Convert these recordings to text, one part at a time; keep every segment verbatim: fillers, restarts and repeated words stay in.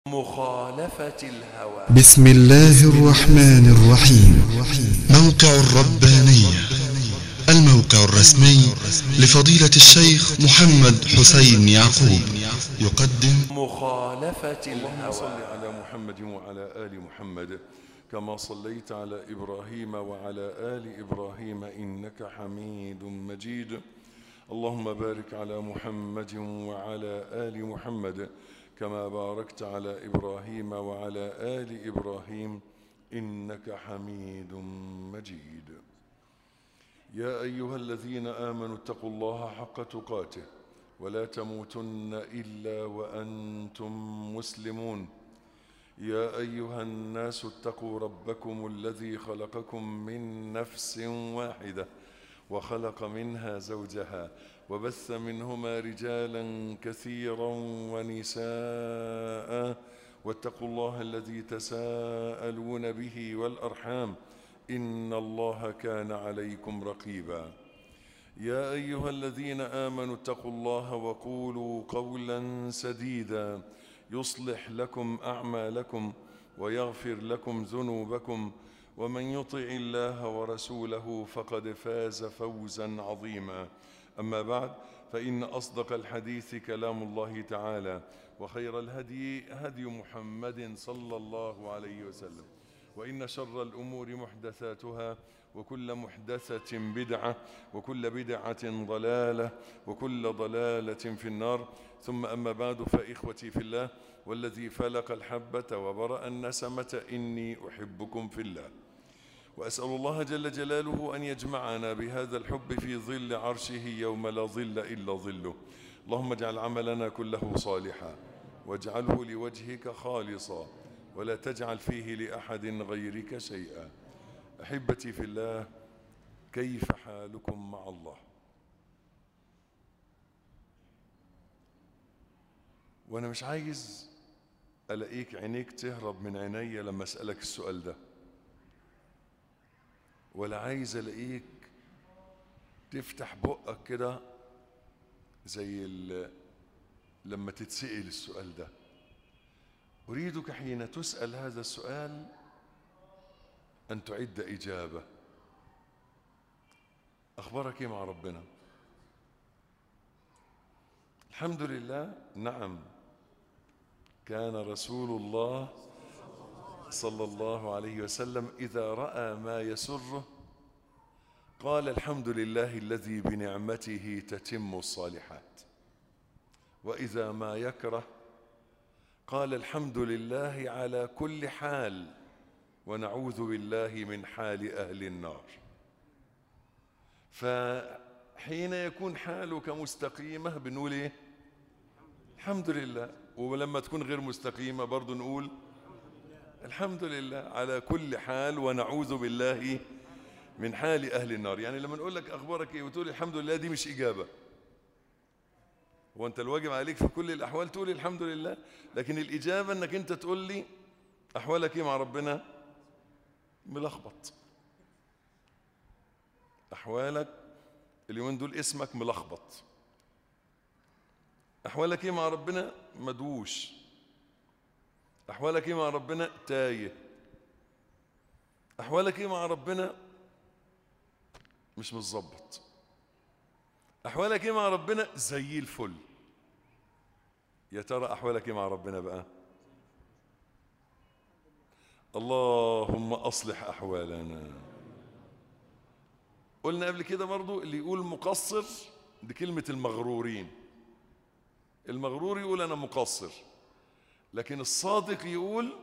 مخالفة الهوى. بسم الله الرحمن الرحيم. موقع الربانية، الموقع الرسمي لفضيلة الشيخ محمد حسين يعقوب، يقدم مخالفة اللهم صل الهوى. على محمد وعلى آل محمد كما صليت على إبراهيم وعلى آل إبراهيم إنك حميد مجيد. اللهم بارك على محمد وعلى آل محمد كما باركت على إبراهيم وعلى آل إبراهيم إنك حميد مجيد. يا أيها الذين آمنوا اتقوا الله حق تقاته ولا تموتن إلا وأنتم مسلمون. يا أيها الناس اتقوا ربكم الذي خلقكم من نفس واحدة وخلق منها زوجها وبث منهما رجالا كثيرا ونساء، واتقوا الله الذي تساءلون به والأرحام إن الله كان عليكم رقيبا. يا أيها الذين آمنوا اتقوا الله وقولوا قولا سديدا يصلح لكم أعمالكم ويغفر لكم ذنوبكم، ومن يطع الله ورسوله فقد فاز فوزا عظيما. أما بعد، فإن أصدق الحديث كلام الله تعالى، وخير الهدي هدي محمد صلى الله عليه وسلم، وإن شر الأمور محدثاتها، وكل محدثة بدعة، وكل بدعة ضلالة، وكل ضلالة في النار. ثم أما بعد، فإخوتي في الله والذي فلق الحبة وبرأ النسمة إني أحبكم في الله، وأسأل الله جل جلاله أن يجمعنا بهذا الحب في ظل عرشه يوم لا ظل إلا ظله. اللهم اجعل عملنا كله صالحا واجعله لوجهك خالصا ولا تجعل فيه لأحد غيرك شيئا. أحبتي في الله، كيف حالكم مع الله؟ وأنا مش عايز ألاقيك عينيك تهرب من عيني لما أسألك السؤال ده، ولا عايز ألاقيك تفتح بقك كده زي لما تتسأل السؤال ده. أريدك حين تسأل هذا السؤال أن تعد إجابة. أخبارك إيه مع ربنا؟ الحمد لله. نعم، كان رسول الله صلى الله عليه وسلم إذا رأى ما يسره قال الحمد لله الذي بنعمته تتم الصالحات، وإذا ما يكره قال الحمد لله على كل حال ونعوذ بالله من حال أهل النار. فحين يكون حالك مستقيمة بنقول إيه؟ الحمد لله. ولما تكون غير مستقيمة برضو نقول الحمد لله على كل حال ونعوذ بالله من حال أهل النار. يعني لما نقول لك أخبارك إيه وتقول الحمد لله، دي مش إجابة. وأنت الواجب عليك في كل الأحوال تقول الحمد لله، لكن الإجابة أنك أنت تقول لي أحوالك إيه مع ربنا؟ ملخبط. أحوالك اليومين دول اسمك ملخبط. أحوالك إيه مع ربنا؟ مدوش. أحوالك إيه مع ربنا؟ تايه. أحوالك إيه مع ربنا؟ مش متظبط. أحوالك إيه مع ربنا؟ زي الفل. يا ترى أحوالك إيه مع ربنا بقى؟ اللهم أصلح أحوالنا. قلنا قبل كده برضو اللي يقول مقصر دي كلمة المغرورين. المغرور يقول أنا مقصر، لكن الصادق يقول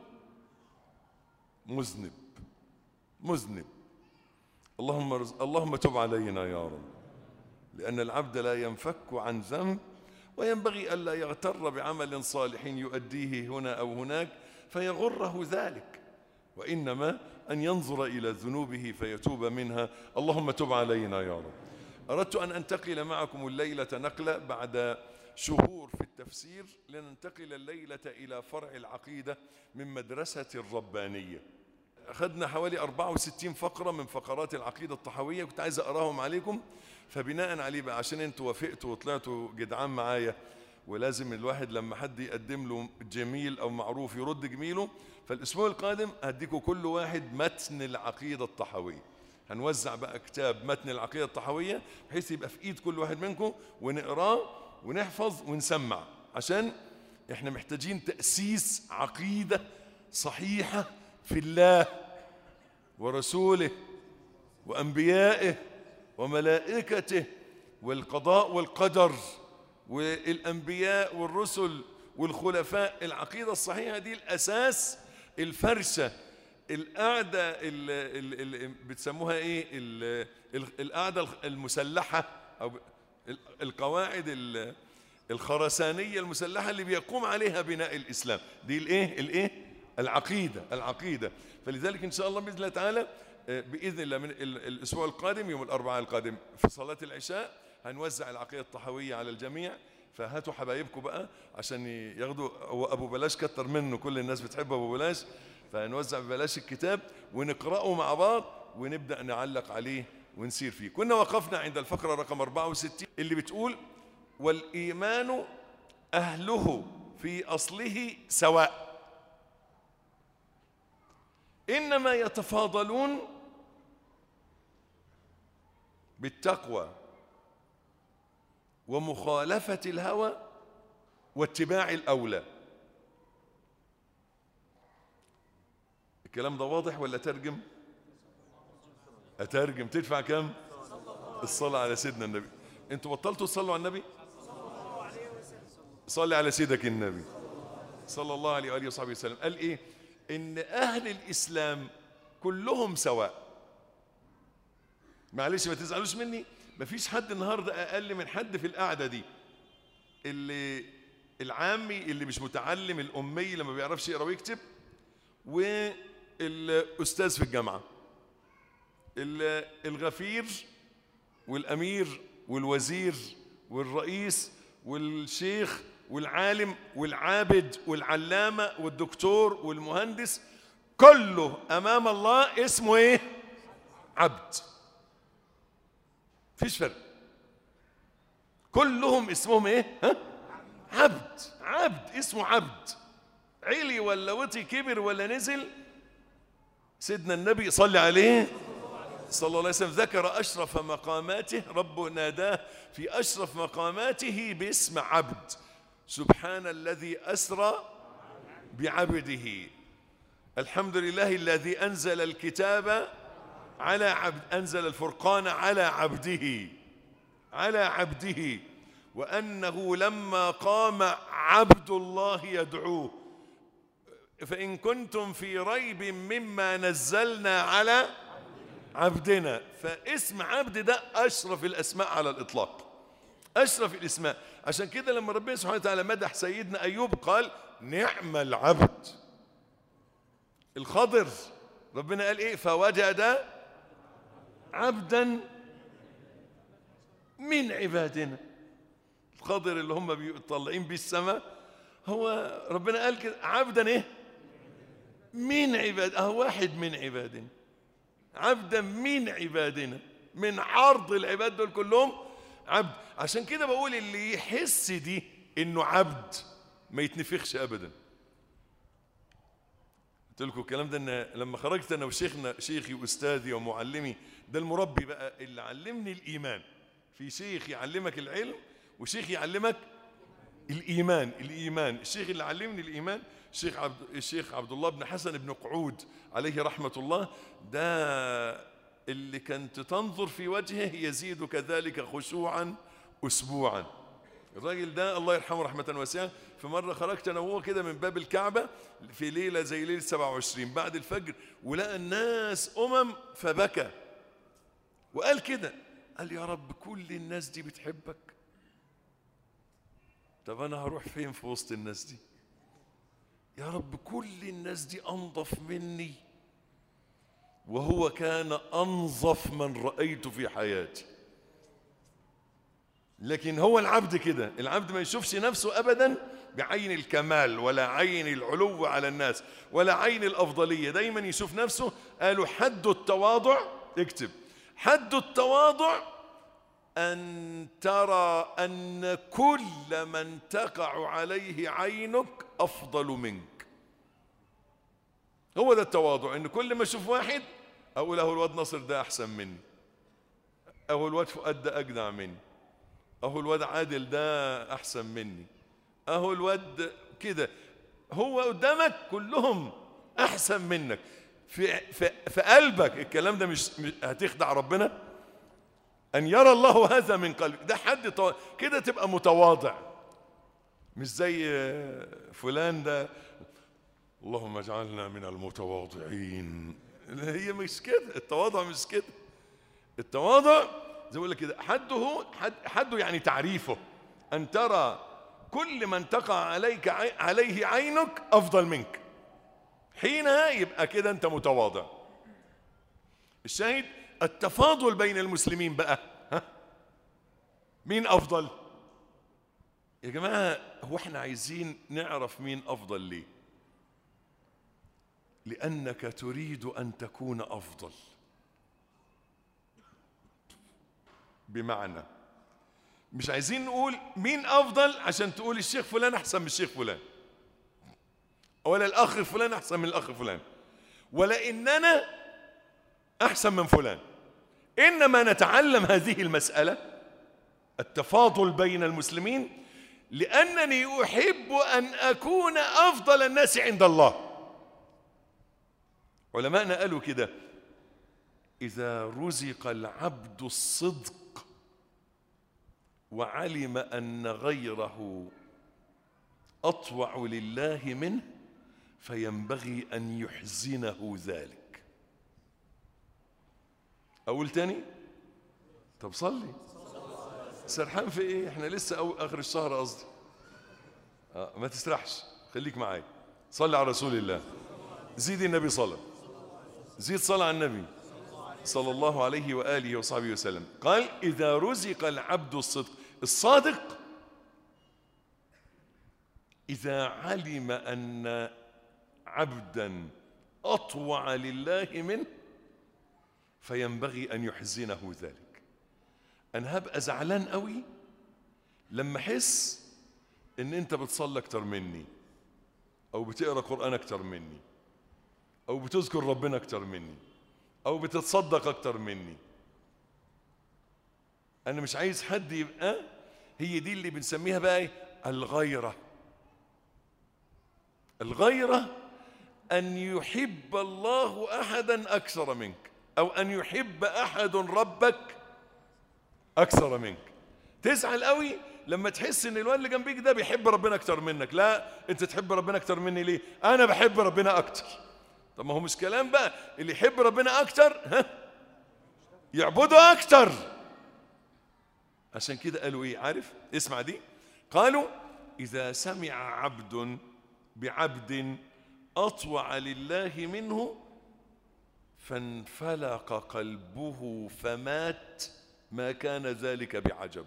مذنب. مذنب. اللهم رز... اللهم تب علينا يا رب، لأن العبد لا ينفك عن ذنب، وينبغي ألا يغتر بعمل صالح يؤديه هنا أو هناك فيغره ذلك، وإنما أن ينظر إلى ذنوبه فيتوب منها. اللهم تب علينا يا رب. أردت أن أنتقل معكم الليلة نقلة بعد شهور في التفسير، لننتقل الليلة إلى فرع العقيدة من مدرسة الربانية. أخذنا حوالي أربعة وستين فقرة من فقرات العقيدة الطحاوية، كنت عايز أقراهم عليكم، فبناء عليه بقى عشان أنتوا وافقتوا وطلعتوا جدعان معايا ولازم الواحد لما حد يقدم له جميل أو معروف يرد جميله. فالأسبوع القادم هديكم كل واحد متن العقيدة الطحاوية، هنوزع بقى كتاب متن العقيدة الطحاوية بحيث يبقى في إيد كل واحد منكم ونقراه ونحفظ ونسمع، عشان إحنا محتاجين تأسيس عقيدة صحيحة في الله ورسوله وأنبيائه وملائكته والقضاء والقدر والأنبياء والرسل والخلفاء. العقيدة الصحيحة دي الأساس، الفرشة، القاعدة اللي بتسموها إيه، القاعدة المسلحة أو القواعد الخرسانية المسلحة اللي بيقوم عليها بناء الإسلام. دي الإيه الإيه العقيدة العقيدة. فلذلك إن شاء الله بإذن الله تعالى بإذن الله من الأسبوع القادم يوم الأربعاء القادم في صلاة العشاء هنوزع العقيدة الطحاوية على الجميع. فهاتوا حبايبكم بقى عشان ياخدوا، هو أبو بلاش كتر منه، كل الناس بتحب أبو بلاش، فهنوزع ببلاش الكتاب ونقرأه مع بعض ونبدأ نعلق عليه ونسير فيه. كنا وقفنا عند الفقرة رقم أربعة وستين اللي بتقول والإيمان أهله في أصله سواء، إنما يتفاضلون بالتقوى ومخالفة الهوى واتباع الأولى. الكلام ده واضح ولا ترجم؟ أترجم. تدفع كم؟ الصلاة على سيدنا النبي. انتوا بطلتوا تصلوا على النبي؟ صلي على سيدك النبي صلى الله عليه وآله وصحبه وسلم. قال إيه؟ إن أهل الإسلام كلهم سواء. معلش ما تزعلوش مني، مفيش حد النهاردة أقل من حد في القعدة دي. اللي العامي اللي مش متعلم، الأمي اللي ما بيعرفش يقرأ ويكتب، والأستاذ في الجامعة، الغفير والأمير والوزير والرئيس والشيخ والعالم والعابد والعلامة والدكتور والمهندس، كله أمام الله اسمه إيه؟ عبد. فيش فرق، كلهم اسمهم إيه؟ ها؟ عبد. عبد اسمه عبد، علي ولا وطي، كبر ولا نزل. سيدنا النبي صلى عليه صلى الله عليه وسلم ذكر أشرف مقاماته، ربه ناداه في أشرف مقاماته باسم عبد. سبحان الذي أسرى بعبده، الحمد لله الذي أنزل الكتاب على عبد، أنزل الفرقان على عبده على عبده وأنه لما قام عبد الله يدعوه فإن كنتم في ريب مما نزلنا على عبدنا. فاسم عبد ده أشرف الأسماء على الإطلاق، أشرف الأسماء. عشان كده لما ربنا سبحانه وتعالى مدح سيدنا أيوب قال نعم العبد. الخضر ربنا قال إيه؟ فوجد عبدا من عبادنا. الخضر اللي هم بيطلعين بيه السماء، هو ربنا قال كده عبدا إيه؟ من عباد، أهو واحد من عبادنا، عبدا من عبادنا، من عرض العباد دول كلهم عبد. عشان كده بقول اللي يحس دي انه عبد ما يتنفخش ابدا. قلت لكم الكلام ده ان لما خرجت انا وشيخنا، شيخي واستاذي ومعلمي، ده المربي بقى اللي علمني الايمان. في شيخ يعلمك العلم وشيخ يعلمك الايمان. الايمان الشيخ اللي علمني الايمان الشيخ عبد الشيخ عبد الله بن حسن بن قعود عليه رحمة الله، ده اللي كنت تنظر في وجهه يزيد كذلك خشوعا أسبوعا. الراجل ده الله يرحمه رحمة واسعة. في مرة خرجت أنا وهو كده من باب الكعبة في ليلة زي ليلة سبعة وعشرين بعد الفجر، ولقى الناس أمم فبكى وقال كده، قال يا رب كل الناس دي بتحبك، طب أنا هروح فين في وسط الناس دي؟ يا رب كل الناس دي أنظف مني، وهو كان أنظف من رأيت في حياتي. لكن هو العبد كده، العبد ما يشوفش نفسه أبدا بعين الكمال ولا عين العلو على الناس ولا عين الأفضلية، دايما يشوف نفسه. قالوا حد التواضع، اكتب، حد التواضع أن ترى أن كل من تقع عليه عينك أفضل منك. هو ده التواضع، إن كل ما أشوف واحد أقول أهو الواد ناصر ده أحسن مني، أهو الواد فؤاد ده أجدع مني، أهو الواد عادل ده أحسن مني، أهو الواد كده. هو قدامك كلهم أحسن منك. في, في, في قلبك الكلام ده مش هتخدع ربنا؟ أن يرى الله هذا من قلبك، ده حد طو... كده تبقى متواضع، مش زي فلان ده اللهم اجعلنا من المتواضعين. هي مش كده، التواضع مش كده. التواضع زي ما بقول لك كده، حده حد حده يعني تعريفه أن ترى كل من تقع عليك عليه عينك أفضل منك، حينها يبقى كده أنت متواضع. الشاهد التفاضل بين المسلمين بقى، ها؟ مين أفضل؟ يا جماعة هو احنا عايزين نعرف مين أفضل ليه؟ لأنك تريد أن تكون أفضل. بمعنى مش عايزين نقول مين أفضل عشان تقول الشيخ فلان أحسن من الشيخ فلان، ولا الأخ فلان أحسن من الأخ فلان، ولا إننا أحسن من فلان. إنما نتعلم هذه المسألة التفاضل بين المسلمين لأنني أحب أن أكون أفضل الناس عند الله. علماءنا قالوا كده: إذا رزق العبد الصدق وعلم أن غيره أطوع لله منه فينبغي أن يحزنه ذلك. أقول تاني؟ طب صلي. سرحان في إيه؟ إحنا لسه أو آخر الشهر قصدي. آه ما تسرحش، خليك معايا. صلي على رسول الله. زيد النبي صلى، زيد صلى على النبي صلى الله عليه وآله وصحبه وسلم. قال: إذا رزق العبد الصدق، الصادق إذا علم أن عبدا أطوع لله منه فينبغي أن يحزنه ذلك. أنا هبقى زعلان قوي لما أحس إن أنت بتصلي أكتر مني، أو بتقرأ قرآن أكتر مني، أو بتذكر ربنا أكتر مني، أو بتتصدق أكتر مني. أنا مش عايز حد يبقى، هي دي اللي بنسميها بقى إيه؟ الغيرة. الغيرة أن يحب الله أحدا أكثر منك، أو أن يحب أحد ربك أكثر منك. تزعل قوي لما تحس إن الواد اللي جنبيك ده بيحب ربنا أكثر منك. لا، أنت تحب ربنا أكثر مني ليه؟ أنا بحب ربنا أكثر. طب ما هو مش كلام بقى، اللي يحب ربنا أكثر ها يعبده أكثر. عشان كده قالوا إيه؟ عارف؟ اسمع دي. قالوا: إذا سمع عبد بعبد أطوع لله منه فانفلق قلبه فمات ما كان ذلك بعجب.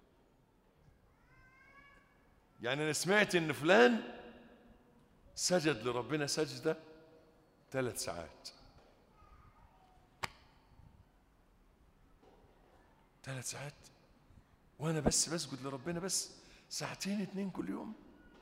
يعني أنا سمعت إن فلان سجد لربنا سجدة ثلاث ساعات، ثلاث ساعات، وأنا بس بسجد لربنا بس ساعتين اتنين كل يوم.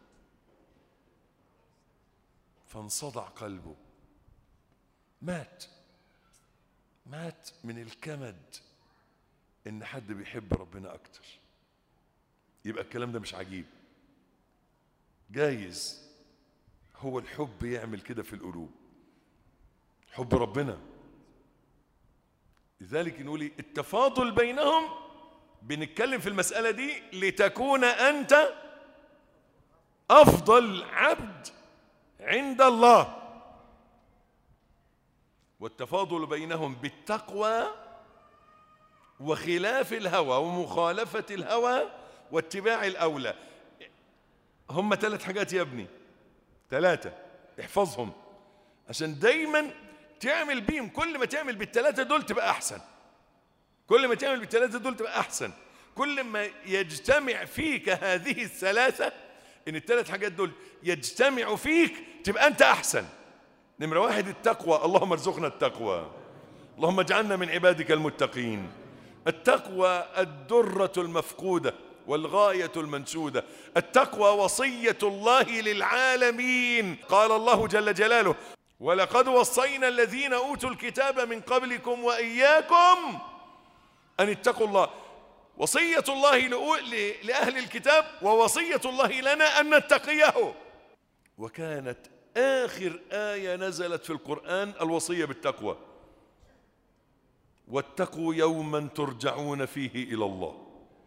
فانصدع قلبه، مات مات من الكمد إن حد بيحب ربنا أكتر. يبقى الكلام ده مش عجيب، جايز هو الحب يعمل كده في القلوب، حب ربنا. لذلك نقول التفاضل بينهم، بنتكلم في المسألة دي لتكون أنت أفضل عبد عند الله. والتفاضل بينهم بالتقوى وخلاف الهوى ومخالفة الهوى واتباع الأولى. هم ثلاث حاجات يا ابني، ثلاثة احفظهم عشان دايما تعمل بيهم. كل ما تعمل بالثلاثة دول تبقى أحسن، كل ما تعمل بالثلاثة دول تبقى أحسن. كل ما يجتمع فيك هذه الثلاثة، إن الثلاث حاجات دول يجتمعوا فيك تبقى أنت أحسن. نمرة واحد التقوى، اللهم ارزقنا التقوى، اللهم اجعلنا من عبادك المتقين. التقوى الدرة المفقودة والغاية المنشودة. التقوى وصية الله للعالمين. قال الله جل جلاله: ولقد وصينا الذين أوتوا الكتاب من قبلكم وإياكم أن اتقوا الله. وصية الله لأهل الكتاب ووصية الله لنا أن نتقيه. وكانت آخر آية نزلت في القرآن الوصية بالتقوى: واتقوا يوما ترجعون فيه إلى الله.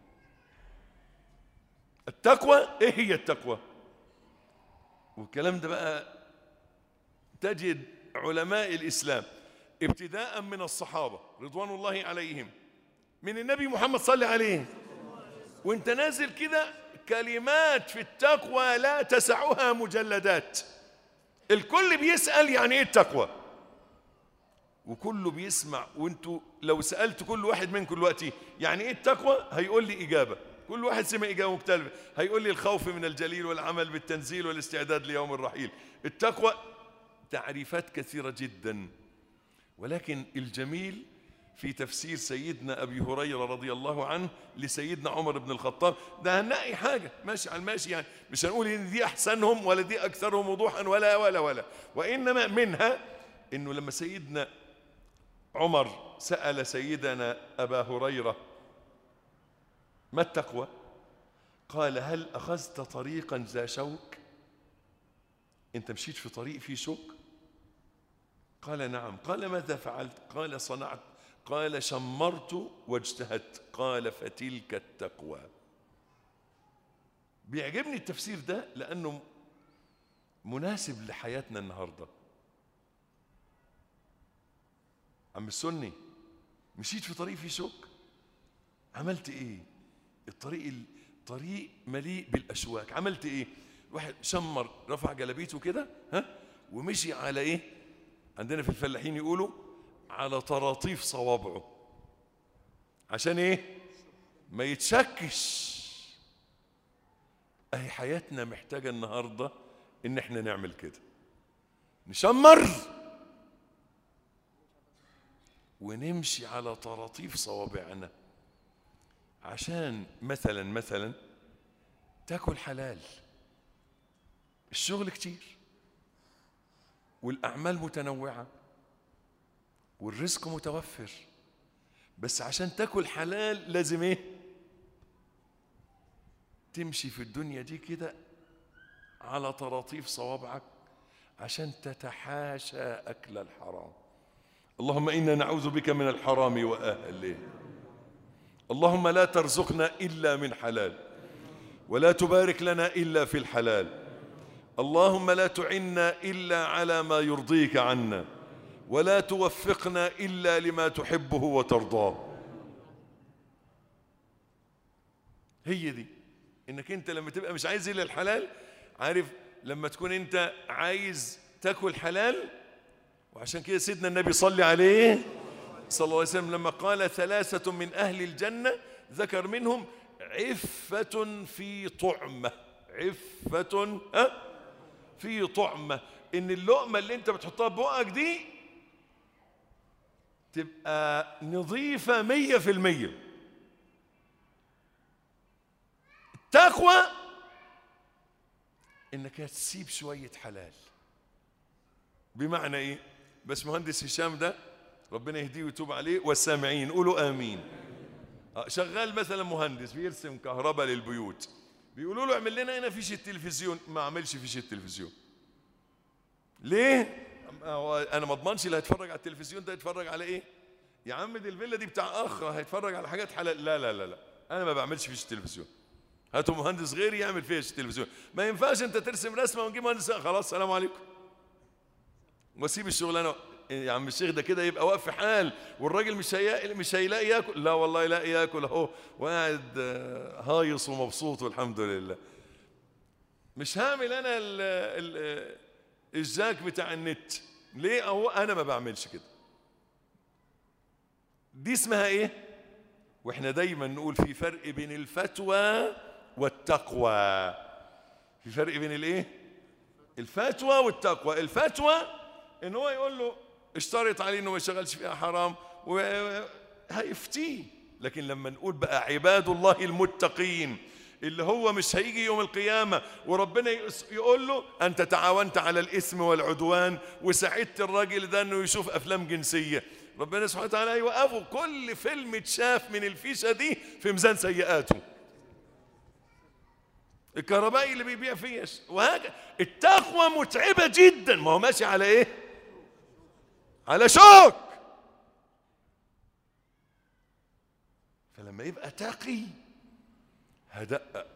التقوى إيه هي التقوى؟ والكلام ده بقى تجد علماء الإسلام ابتداء من الصحابة رضوان الله عليهم، من النبي محمد صلى عليه، وانت نازل كده كلمات في التقوى لا تسعها مجلدات. الكل بيسأل يعني ايه التقوى، وكله بيسمع. وانتوا لو سألت كل واحد منكم دلوقتي يعني ايه التقوى هيقول لي إجابة. كل واحد سمع إجابة مختلفة. هيقول لي الخوف من الجليل والعمل بالتنزيل والاستعداد ليوم الرحيل. التقوى تعريفات كثيرة جدا، ولكن الجميل في تفسير سيدنا أبي هريرة رضي الله عنه لسيدنا عمر بن الخطاب، ده هنلاقي حاجة ماشي على الماشي، يعني مش هنقول إن دي أحسنهم ولا دي أكثرهم وضوحا ولا ولا ولا وإنما منها إنه لما سيدنا عمر سأل سيدنا أبا هريرة ما التقوى؟ قال: هل أخذت طريقا ذا شوك؟ أنت مشيت في طريق فيه شوك؟ قال: نعم. قال: ماذا فعلت؟ قال: صنعت. قال: شمرت واجتهدت. قال: فتلك التقوى. بيعجبني التفسير ده لأنه مناسب لحياتنا النهاردة. عم السني، مشيت في طريق فيه شوك، عملت ايه؟ الطريق الطريق مليء بالاشواك، عملت ايه؟ واحد شمر، رفع جلابيته كده ها ومشي على ايه؟ عندنا في الفلاحين يقولوا على طراطيف صوابعه، عشان ايه؟ ما يتشكش. اهي حياتنا محتاجه النهارده ان احنا نعمل كده، نشمر ونمشي على طراطيف صوابعنا، عشان مثلا مثلا تاكل حلال. الشغل كتير والأعمال متنوعة والرزق متوفر، بس عشان تاكل حلال لازم ايه؟ تمشي في الدنيا دي كده على طراطيف صوابعك عشان تتحاشى أكل الحرام. اللهم إنا نعوذ بك من الحرام وأهله. اللهم لا ترزقنا إلا من حلال، ولا تبارك لنا إلا في الحلال. اللهم لا تعنا إلا على ما يرضيك عنا، ولا توفقنا إلا لما تحبه وترضاه. هي دي، إنك أنت لما تبقى مش عايز إلا الحلال، عارف لما تكون أنت عايز تاكل حلال. وعشان كده سيدنا النبي صلى عليه صلى الله عليه وسلم لما قال ثلاثة من أهل الجنة ذكر منهم عفة في طعمة. عفة أه؟ في طعمة، إن اللقمة اللي أنت بتحطها ببقك دي تبقى نظيفة مية في المية. التقوى إنك تسيب شوية حلال. بمعنى إيه؟ بس مهندس هشام ده ربنا يهديه ويتوب عليه والسامعين قولوا آمين. شغال مثلا مهندس بيرسم كهرباء للبيوت، بيقولوا له اعمل لنا هنا فيش التلفزيون، ما عملش فيش التلفزيون. ليه؟ انا ما اضمنش اللي هيتفرج على التلفزيون ده يتفرج على ايه؟ يا عم دي الفيلا دي بتاع اخ هيتفرج على حاجات حلال. لا لا لا لا، انا ما بعملش فيش التلفزيون، هاتوا مهندس غيري يعمل فيش التلفزيون. ما ينفعش انت ترسم رسمه ونجيب مهندس خلاص السلام عليكم واسيب الشغلانه. يا عم الشيخ ده كده يبقى واقف في حال، والراجل مش هيلاقي مش هيلاقي ياكل. لا والله يلاقي ياكل اهو، وقاعد هايص ومبسوط والحمد لله. مش هعمل انا ال ال الجاك بتاع النت. ليه؟ اهو انا ما بعملش كده. دي اسمها ايه؟ واحنا دايما نقول في فرق بين الفتوى والتقوى. في فرق بين الايه؟ الفتوى والتقوى. الفتوى ان هو يقول له اشترط عليه انه ما يشغلش فيها حرام وهيفتيه، لكن لما نقول بقى عباد الله المتقين، اللي هو مش هيجي يوم القيامة وربنا يقول له أنت تعاونت على الإثم والعدوان وساعدت الراجل ده أنه يشوف أفلام جنسية، ربنا سبحانه وتعالى يوقفه كل فيلم اتشاف من الفيشة دي في ميزان سيئاته. الكهربائي اللي بيبيع فيش وهكذا. التقوى متعبة جدا، ما هو ماشي على ايه؟ على شوك. فلما يبقى تقي هدقق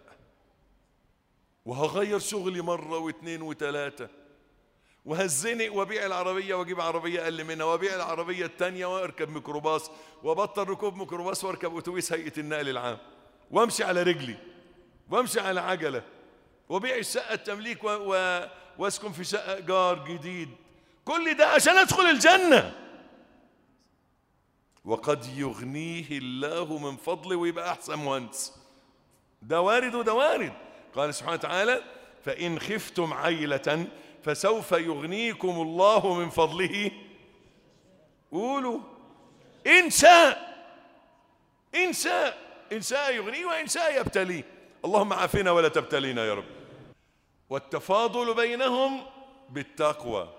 وهغير شغلي مرة واثنين وثلاثة، وهزنق وبيع العربية واجيب عربية اقل منها، وبيع العربية الثانية واركب ميكروباص، وبطل ركوب ميكروباص واركب اتوبيس هيئة النقل العام، وامشي على رجلي وامشي على عجلة، وبيع الشقة التمليك و... و... واسكن في شقة ايجار جديد. كل ده عشان ادخل الجنة. وقد يغنيه الله من فضله ويبقى احسن مهندس. ده وارد وده وارد. قال سبحانه وتعالى فإن خفتم عيلة فسوف يغنيكم الله من فضله. قولوا إن شاء، إن شاء، إن شاء يغنيه وإن شاء يبتليه. اللهم عافنا ولا تبتلينا يا رب. والتفاضل بينهم بالتقوى.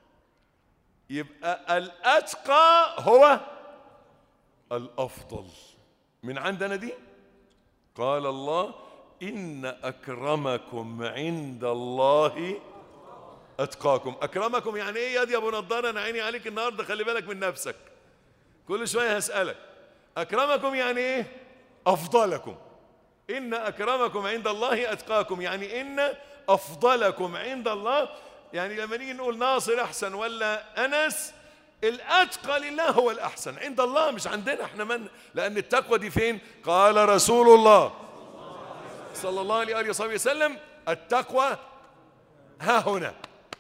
يبقى الأتقى هو الأفضل. من عندنا دي قال الله إن أكرمكم عند الله أتقاكم. أكرمكم يعني إيه يا دي أبو نضارة؟ أنا عيني عليك النهاردة، خلي بالك من نفسك، كل شوية هسألك. أكرمكم يعني إيه؟ أفضلكم. إن أكرمكم عند الله أتقاكم، يعني إن أفضلكم عند الله. يعني لما نيجي نقول ناصر أحسن ولا أنس، الأتقى لله هو الأحسن عند الله، مش عندنا احنا. من لأن التقوى دي فين؟ قال رسول الله صلى الله عليه وصحبه وسلم التقوى ها هنا،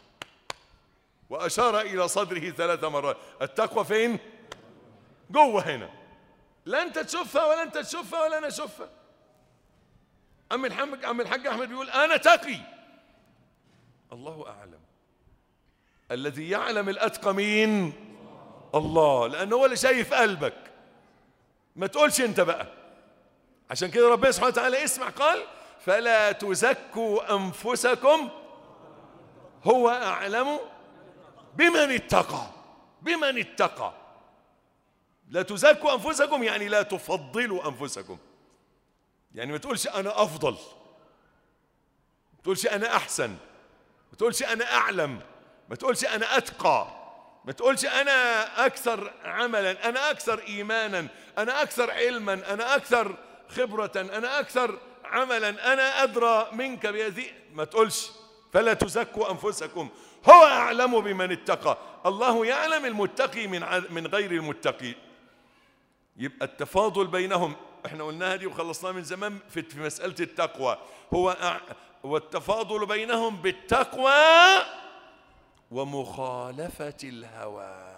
وأشار إلى صدره ثلاث مرات. التقوى فين؟ جوه هنا. لا أنت تشوفها ولا أنت تشوفها ولا أنا أشوفها. عم الحاج عم الحاج أحمد بيقول أنا تقي. الله أعلم. الذي يعلم الأتقى مين؟ الله، لأنه هو اللي شايف قلبك. ما تقولش أنت بقى. عشان كده ربنا سبحانه وتعالى اسمع قال فلا تزكوا أنفسكم هو أعلم بمن اتقى. بمن اتقى. لا تزكوا أنفسكم يعني لا تفضلوا أنفسكم. يعني ما تقولش أنا أفضل، ما تقولش أنا أحسن، ما تقولش أنا أعلم، ما تقولش أنا أتقى، ما تقولش أنا أكثر عملا، أنا أكثر إيمانا، أنا أكثر علما، أنا أكثر خبرة، أنا أكثر عملا، أنا أدرى منك بهذه. ما تقولش. فلا تزكوا أنفسكم هو أعلم بمن اتقى. الله يعلم المتقي من من غير المتقي. يبقى التفاضل بينهم احنا قلناها دي وخلصناها من زمان في مسألة التقوى. هو أع... والتفاضل بينهم بالتقوى ومخالفة الهوى.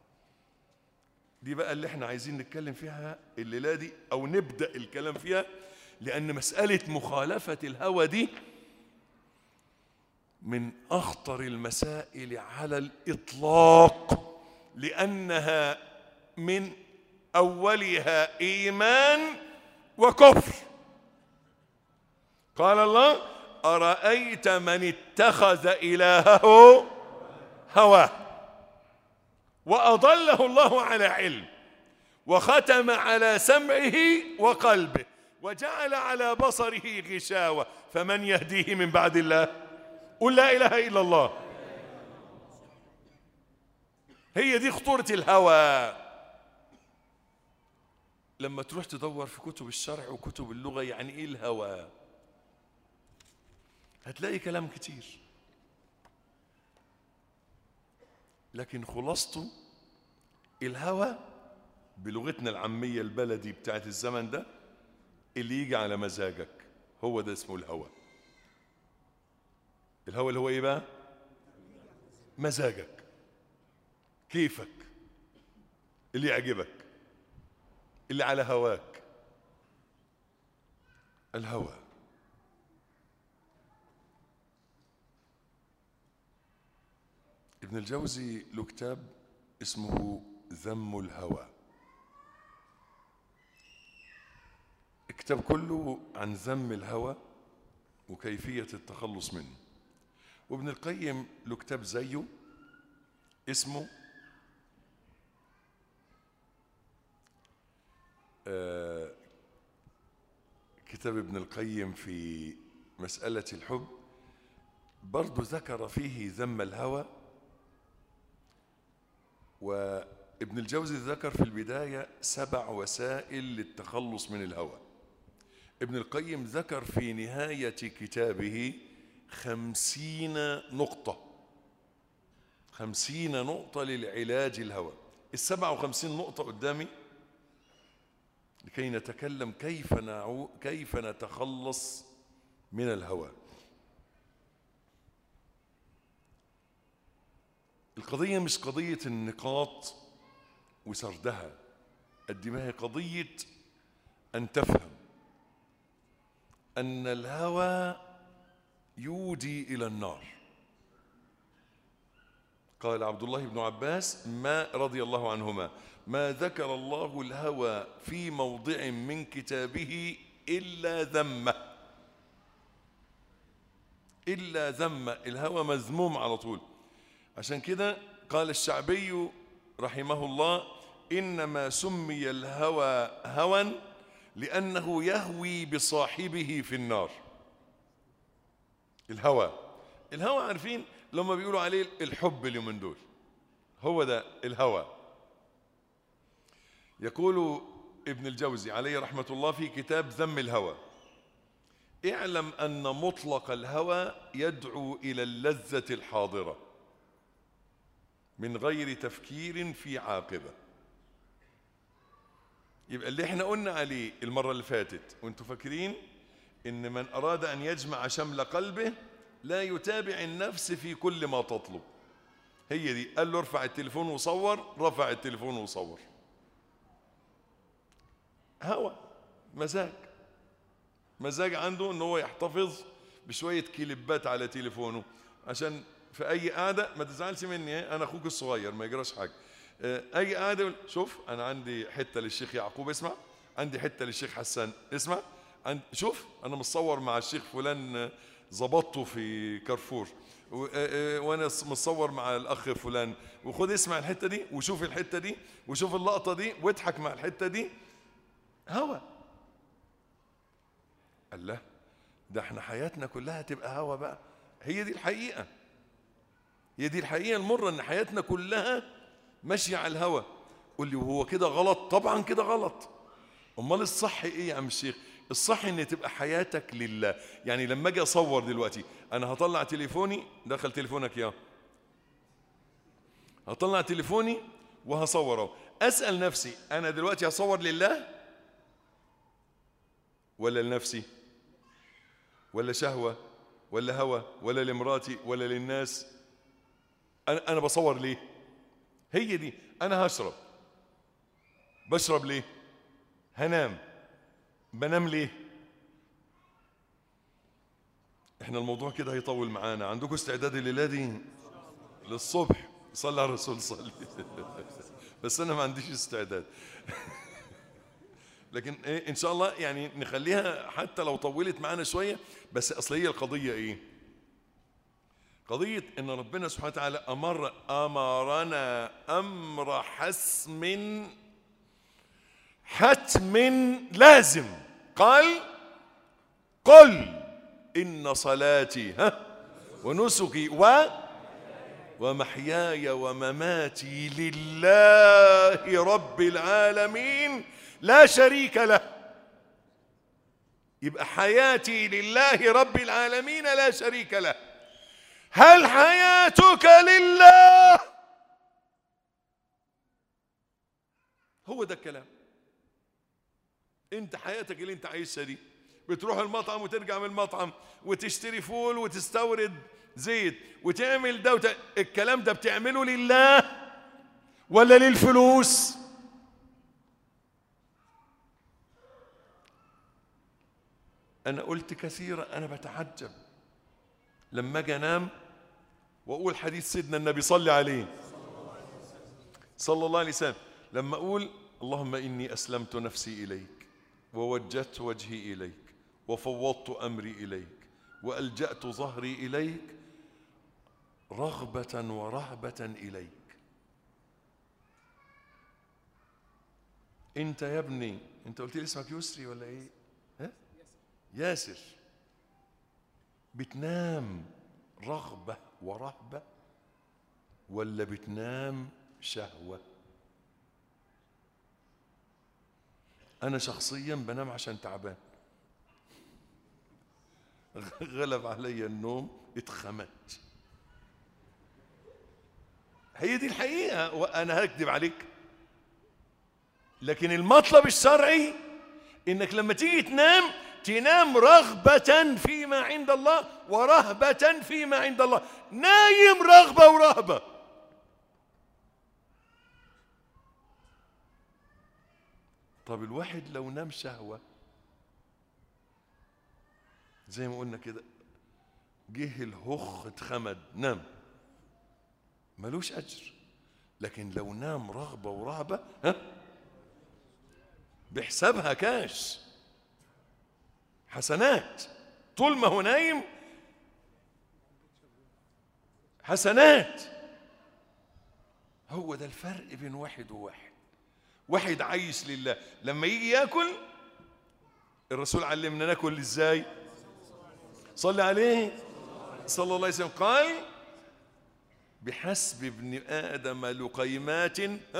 دي بقى اللي احنا عايزين نتكلم فيها الليلة دي، او نبدأ الكلام فيها، لأن مسألة مخالفة الهوى دي من أخطر المسائل على الإطلاق، لأنها من أولها إيمان وكفر. قال الله أرأيت من اتخذ إلهه هواه وأضله الله على علم وختم على سمعه وقلبه وجعل على بصره غشاوة فمن يهديه من بعد الله؟ قل لا إله إلا الله. هي دي خطورة الهوى. لما تروح تدور في كتب الشرع وكتب اللغة يعني إيه الهوى، هتلاقي كلام كتير، لكن خلاصته الهوى بلغتنا العامية البلدي بتاعت الزمن ده اللي يجي على مزاجك، هو ده اسمه الهوى. الهوى اللي هو ايه بقى؟ مزاجك، كيفك، اللي يعجبك، اللي على هواك. الهوى. ابن الجوزي له كتاب اسمه ذم الهوى. الكتاب كله عن ذم الهوى وكيفية التخلص منه. وابن القيم له كتاب زيه اسمه آه كتاب ابن القيم في مسألة الحب، برضو ذكر فيه ذم الهوى. وابن الجوزي ذكر في البداية سبع وسائل للتخلص من الهوى. ابن القيم ذكر في نهاية كتابه خمسين نقطة خمسين نقطة للعلاج الهوى. السبع وخمسين نقطة قدامي لكي نتكلم كيف نعو كيف نتخلص من الهوى. القضية مش قضية النقاط وسردها قد ما هي قضية أن تفهم أن الهوى يودي إلى النار. قال عبد الله بن عباس ما رضي الله عنهما: ما ذكر الله الهوى في موضع من كتابه إلا ذمه إلا ذمه الهوى مذموم على طول. عشان كده قال الشعبي رحمه الله: إنما سمي الهوى هوى لأنه يهوي بصاحبه في النار. الهوى الهوى عارفين لما بيقولوا عليه الحب اليومين دول، هو ده الهوى. يقول ابن الجوزي عليه رحمة الله في كتاب ذم الهوى: اعلم أن مطلق الهوى يدعو إلى اللذة الحاضرة من غير تفكير في عاقبة. يبقى اللي احنا قلنا عليه المرة اللي فاتت وانتوا فاكرين ان من اراد ان يجمع شمل قلبه لا يتابع النفس في كل ما تطلب. هي دي، قال له ارفع التليفون وصور، رفع التليفون وصور. هوى، مزاج مزاج عنده ان هو يحتفظ بشوية كليبات على تليفونه عشان في اي قعدة، ما تزعلش مني انا اخوك الصغير ما يجراش حاجة، اي قعدة شوف انا عندي حتة للشيخ يعقوب اسمع، عندي حتة للشيخ حسان اسمع، عند شوف انا متصور مع الشيخ فلان ظبطته في كارفور، وانا متصور مع الاخ فلان، وخد اسمع الحتة دي وشوف الحتة دي وشوف اللقطة دي واضحك مع الحتة دي. هوى. الله، ده احنا حياتنا كلها تبقى هوى بقى. هي دي الحقيقة، هي دي الحقيقة المرة، ان حياتنا كلها ماشية على الهوى. قول لي وهو كده غلط؟ طبعا كده غلط. امال الصح ايه يا عم الشيخ؟ الصح ان تبقى حياتك لله. يعني لما اجي اصور دلوقتي انا هطلع تليفوني، دخل تليفونك يا هطلع تليفوني وهصوره، اسأل نفسي انا دلوقتي هصور لله ولا لنفسي ولا شهوة ولا هوى ولا لمراتي ولا للناس؟ انا انا بصور ليه؟ هي دي. انا هشرب، بشرب ليه؟ هنام، بنام ليه؟ احنا الموضوع كده هيطول معانا. عندكم استعداد الليله دي للصبح؟ صلى على الرسول صلي. بس انا ما عنديش استعداد. لكن ايه ان شاء الله يعني نخليها حتى لو طولت معانا شويه. بس اصل هي القضيه ايه؟ قضيه ان ربنا سبحانه وتعالى امر امرنا امر حسم حتم لازم. قال قل إن صلاتي ها ونسكي و ومحياي ومماتي لله رب العالمين لا شريك له. يبقى حياتي لله رب العالمين لا شريك له. هل حياتك لله؟ هو ده الكلام. انت حياتك اللي انت عايشها دي، بتروح المطعم وترجع من المطعم وتشتري فول وتستورد زيت وتعمل ده وت... الكلام ده بتعمله لله ولا للفلوس؟ انا قلت كثيرا انا بتعجب لما اجي انام واقول حديث سيدنا النبي صلى عليه صلى الله عليه وسلم، لما اقول اللهم اني اسلمت نفسي اليك ووجهت وجهي إليك وفوضت أمري إليك وألجأت ظهري إليك رغبة ورهبة إليك. أنت يا ابني، أنت قلت لي اسمك يسري ولا إيه؟ ها؟ ياسر. بتنام رغبة ورهبة ولا بتنام شهوة؟ أنا شخصيا بنام عشان تعبان، غلب علي النوم اتخمت. هي دي الحقيقة، وأنا هكذب عليك. لكن المطلب الشرعي إنك لما تيجي تنام تنام رغبة فيما عند الله ورهبة فيما عند الله. نايم رغبة ورهبة. طب الواحد لو نام شهوة زي ما قلنا كده، جه الهخ اتخمد، نام، ملوش أجر. لكن لو نام رغبة ورهبة، ها، بحسابها كاش، حسنات. طول ما هو نايم حسنات. هو ده الفرق بين واحد وواحد. واحد عايش لله، لما يجي ياكل الرسول علمنا ناكل ازاي. صلى عليه صلى الله عليه وسلم، قال بحسب ابن آدم لقيمات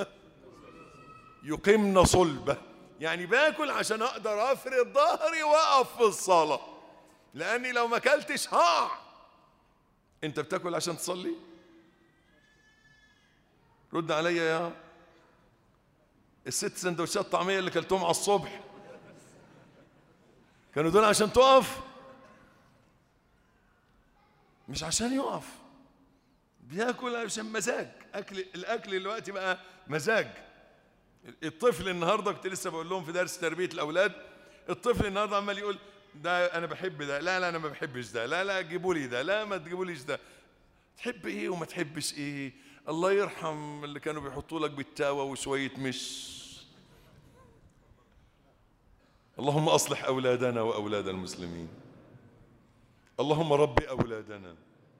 يقمن صلبه. يعني باكل عشان اقدر افرد ظهري واقف في الصلاة، لاني لو ما اكلتش هقع. انت بتاكل عشان تصلي؟ رد عليا يا الست سندوتشات طعمية اللي كلتهم على الصبح كانوا دول عشان تقف؟ مش عشان يقف. بياكل عشان مزاج. اكل الاكل دلوقتي بقى مزاج. الطفل النهارده كنت لسه بقول لهم في درس تربيه الاولاد، الطفل النهارده عمال يقول ده انا بحب ده، لا لا انا ما بحبش ده، لا لا جيبوا لي ده، لا ما تجيبوليش ده. تحب ايه وما تحبش ايه؟ الله يرحم اللي كانوا بيحطوا لك بالتاوه وشويه مش. اللهم اصلح اولادنا واولاد المسلمين. اللهم ربي اولادنا.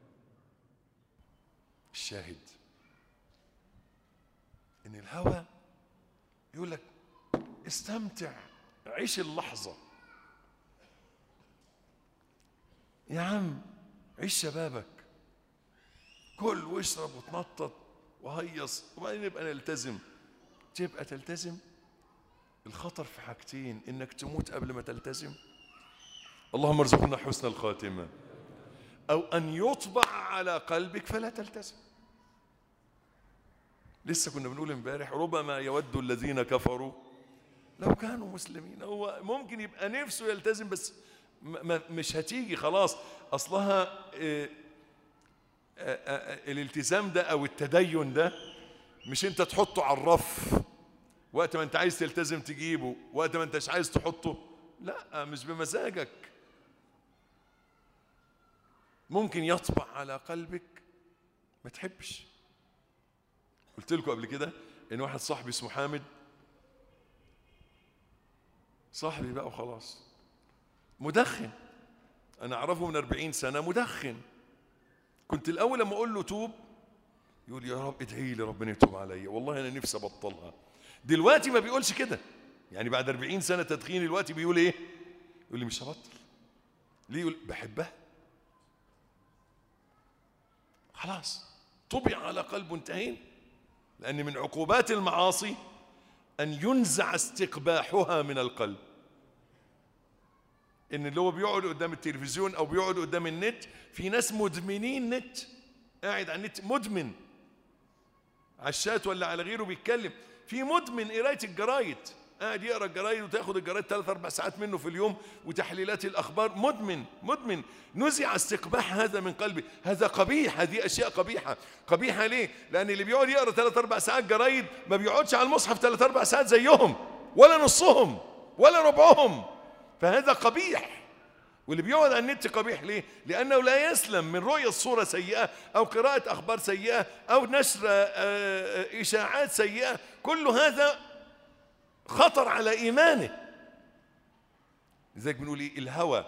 الشاهد ان الهوى يقول لك استمتع، عيش اللحظة. يا عم عيش شبابك، كل واشرب وتنطط وهيص، وبعدين نبقى نلتزم. تبقى تلتزم. الخطر في حاجتين، انك تموت قبل ما تلتزم، اللهم ارزقنا حسن الخاتمة، او ان يطبع على قلبك فلا تلتزم. لسه كنا بنقول امبارح ربما يود الذين كفروا لو كانوا مسلمين. هو ممكن يبقى نفسه يلتزم بس مش هتيجي خلاص. اصلها اه اه اه الالتزام ده او التدين ده مش انت تحطه على الرف وقت ما انت عايز تلتزم تجيبه، وقت ما انتش عايز تحطه لا، مش بمزاجك. ممكن يطبع على قلبك ما تحبش. قلت لكم قبل كده ان واحد صاحبي اسمه حامد، صاحبي بقى وخلاص، مدخن. انا اعرفه من أربعين سنة مدخن. كنت الاول لما اقول له توب يقول يا رب ادعي لي ربنا يتوب عليا، والله انا نفسي ابطلها. دلوقتي ما بيقولش كده، يعني بعد أربعين سنة تدخين دلوقتي بيقول ايه؟ يقول لي مش هبطل. ليه؟ يقول بحبها. خلاص طبع على قلبه، انتهينا. لأن من عقوبات المعاصي أن ينزع استقباحها من القلب. إن اللي هو بيقعد قدام التلفزيون أو بيقعد قدام النت، في ناس مدمنين نت، قاعد على النت مدمن، على الشات ولا على غيره بيتكلم. في مدمن قراية الجرايد، قاعد يقرا الجرايد وتاخد الجرايد ثلاث أربع ساعات منه في اليوم، وتحليلات الأخبار. مدمن مدمن نزع استقباح هذا من قلبي. هذا قبيح، هذه أشياء قبيحة. قبيحة ليه؟ لأن اللي بيقعد يقرا ثلاث أربع ساعات جرايد ما بيقعدش على المصحف ثلاث أربع ساعات زيهم، ولا نصهم ولا ربعهم، فهذا قبيح. واللي بيقعد على النت قبيح ليه؟ لأنه لا يسلم من رؤية صورة سيئة أو قراءة أخبار سيئة أو نشر إشاعات سيئة. كل هذا خطر على إيمانه. لذلك بنقول ايه؟ الهوى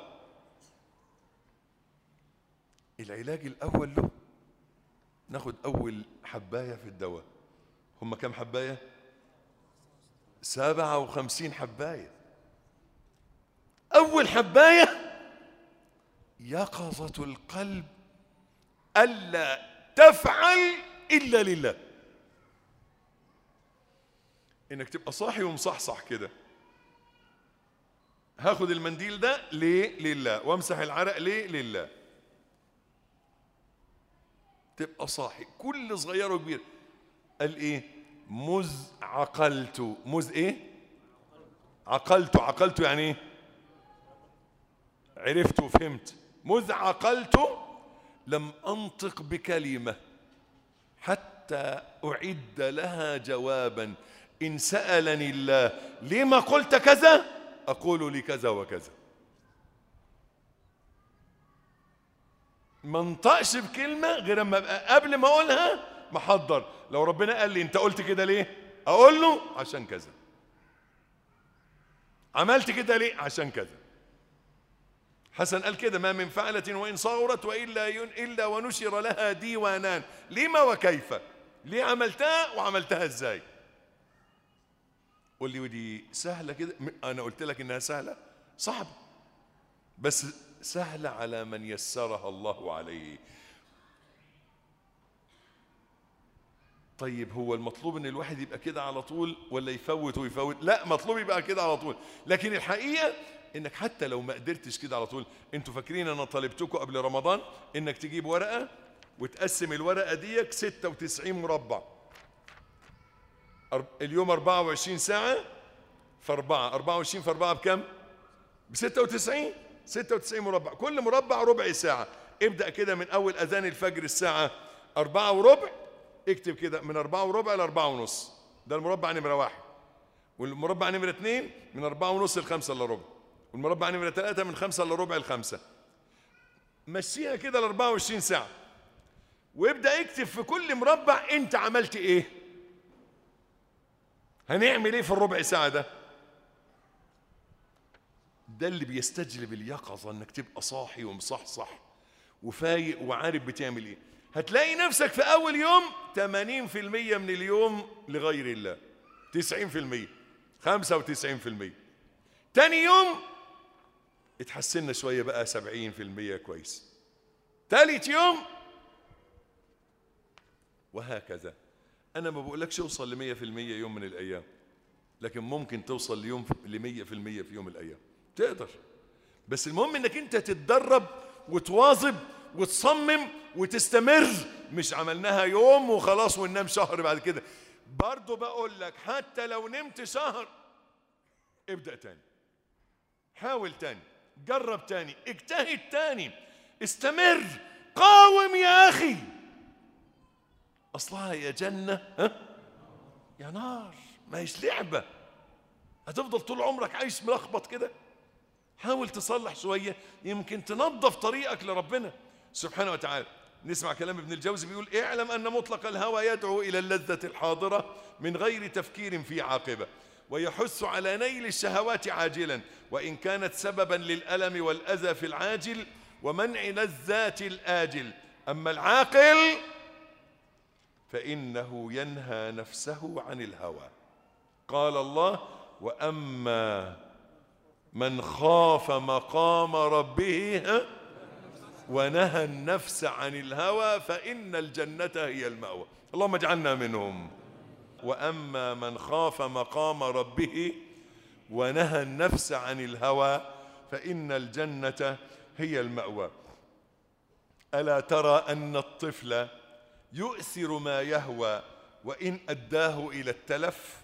العلاج الاول له ناخد اول حبايه في الدواء. هم كم حبايه؟ سبعة وخمسين حبايه. اول حبايه يقظه القلب الا تفعل الا لله. انك تبقى صاحي ومصحصح كده، هاخد المنديل ده ليه؟ لله. وامسح العرق ليه؟ لله. تبقى صاحي كل صغير وكبير. قال ايه؟ مذ عقلت. مذ ايه؟ عقلت. عقلت يعني ايه؟ عرفت وفهمت. مذ عقلت لم انطق بكلمه حتى اعد لها جوابا. ان سالني الله لما قلت كذا اقول لكذا وكذا. ما انطقش بكلمه غير اما ابقى قبل ما اقولها محضر. لو ربنا قال لي انت قلت كده ليه؟ اقول له عشان كذا. عملت كده ليه؟ عشان كذا. حسن قال كده: ما من فعلة وإن صغرت وإلا إلا ونشر لها ديوانان. لما وكيف؟ ليه عملتها وعملتها ازاي؟ قول لي ودي سهلة كده؟ أنا قلت لك إنها سهلة؟ صعب، بس سهلة على من يسرها الله عليه. طيب هو المطلوب إن الواحد يبقى كده على طول ولا يفوت ويفوت؟ لا، مطلوب يبقى كده على طول. لكن الحقيقة إنك حتى لو ما قدرتش كده على طول، أنتوا فاكرين أنا طالبتكم قبل رمضان إنك تجيب ورقة وتقسم الورقة ديك ستة وتسعين مربع. اليوم أربعة وعشرين ساعة في أربعة، أربعة وعشرين في أربعة بكم؟ بستة وتسعين. ستة وتسعين مربع، كل مربع ربع ساعة. ابدأ كده من أول أذان الفجر الساعة أربعة وربع، اكتب كده من أربعة وربع لأربعة ونص. ده المربع نمرة واحد. والمربع نمرة اثنين من أربعة ونص لخمسة إلا ربع. والمربع نمرة ثلاثة من خمسة إلا ربع لخمسة. مشيها كده ل أربعة وعشرين ساعة، وابدأ اكتب في كل مربع أنت عملت إيه. هنعمل إيه في الربع ساعة ده؟ ده اللي بيستجلب اليقظة، انك تبقى صاحي ومصحصح وفايق وعارف بتعمل ايه. هتلاقي نفسك في اول يوم ثمانين في المية من اليوم لغير الله، تسعين في المية، خمسة وتسعين في المية. تاني يوم اتحسنا شوية بقى سبعين في المية، كويس. تالت يوم وهكذا. انا ما بقولكش اوصل لمية في المية يوم من الايام، لكن ممكن توصل ليوم لمية في المية في يوم من الايام، تقدر. بس المهم انك انت تتدرب وتواظب وتصمم وتستمر. مش عملناها يوم وخلاص وننام شهر بعد كده. برضو بقول لك حتى لو نمت شهر ابدأ تاني، حاول تاني، جرب تاني، اجتهد تاني، استمر، قاوم يا اخي. اصلها يا جنة ها يا نار، ما هيش لعبة. هتفضل طول عمرك عايش ملخبط كده؟ حاول تصلح شوية، يمكن تنظف طريقك لربنا سبحانه وتعالى. نسمع كلام ابن الجوزي بيقول: اعلم أن مطلق الهوى يدعو إلى اللذة الحاضرة من غير تفكير في عاقبة، ويحث على نيل الشهوات عاجلا وإن كانت سببا للألم والأذى في العاجل ومنع لذات الآجل. أما العاقل فإنه ينهى نفسه عن الهوى. قال الله: وأما من خاف مقام ربه ونهى النفس عن الهوى فإن الجنة هي المأوى. اللهم اجعلنا منهم. وأما من خاف مقام ربه ونهى النفس عن الهوى فإن الجنة هي المأوى. ألا ترى أن الطفل يؤثر ما يهوى وإن أداه إلى التلف،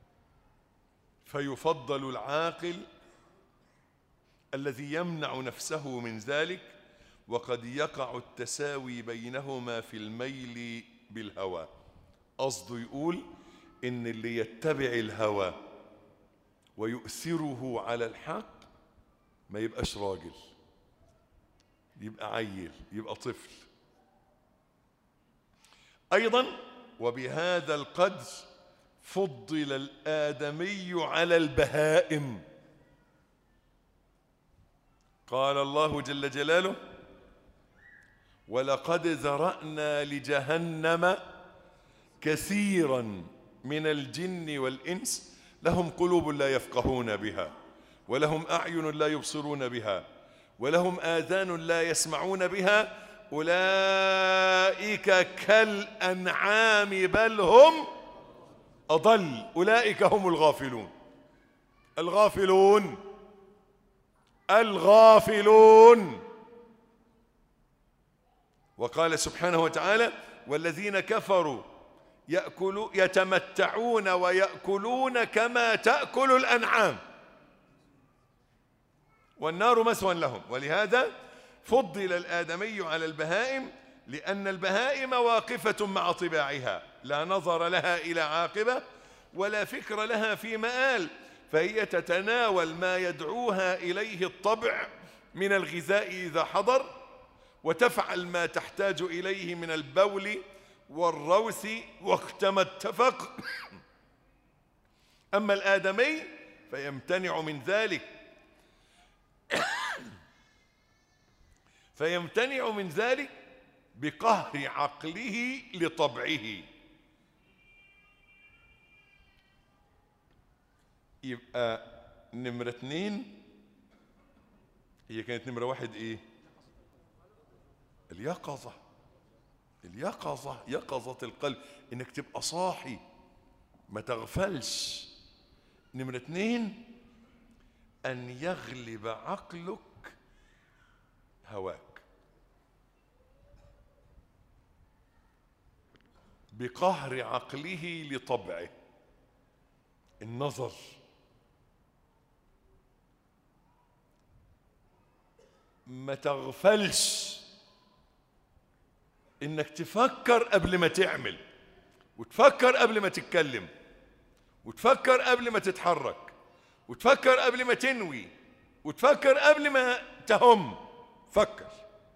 فيفضل العاقل الذي يمنع نفسه من ذلك، وقد يقع التساوي بينهما في الميل بالهوى. قصده يقول إن اللي يتبع الهوى ويؤثره على الحق ما يبقاش راجل، يبقى عيل، يبقى طفل. أيضا وبهذا القدر فضل الآدمي على البهائم. قال الله جل جلاله: ولقد ذرأنا لجهنم كثيرا من الجن والإنس لهم قلوب لا يفقهون بها ولهم أعين لا يبصرون بها ولهم آذان لا يسمعون بها أولئك كالأنعام بل هم أضل أولئك هم الغافلون. الغافلون الغافلون. وقال سبحانه وتعالى: والذين كفروا يأكلوا يتمتعون ويأكلون كما تأكل الأنعام والنار مثوى لهم. ولهذا فضل الآدمي على البهائم، لأن البهائم واقفة مع طباعها لا نظر لها إلى عاقبة ولا فكر لها في مآل، فهي تتناول ما يدعوها إليه الطبع من الغذاء إذا حضر، وتفعل ما تحتاج إليه من البول والروث وقتما اتفق. أما الآدمي فيمتنع من ذلك فيمتنع من ذلك بقهر عقله لطبعه. يبقى نمرة اتنين، هي كانت نمرة واحد ايه؟ اليقظة. اليقظة، يقظة القلب، انك تبقى صاحي ما تغفلش. نمرة اتنين، ان يغلب عقلك هواك بقهر عقله لطبعه. النظر، ما تغفلش انك تفكر قبل ما تعمل، وتفكر قبل ما تتكلم، وتفكر قبل ما تتحرك، وتفكر قبل ما تنوي، وتفكر قبل ما تهم. فكر.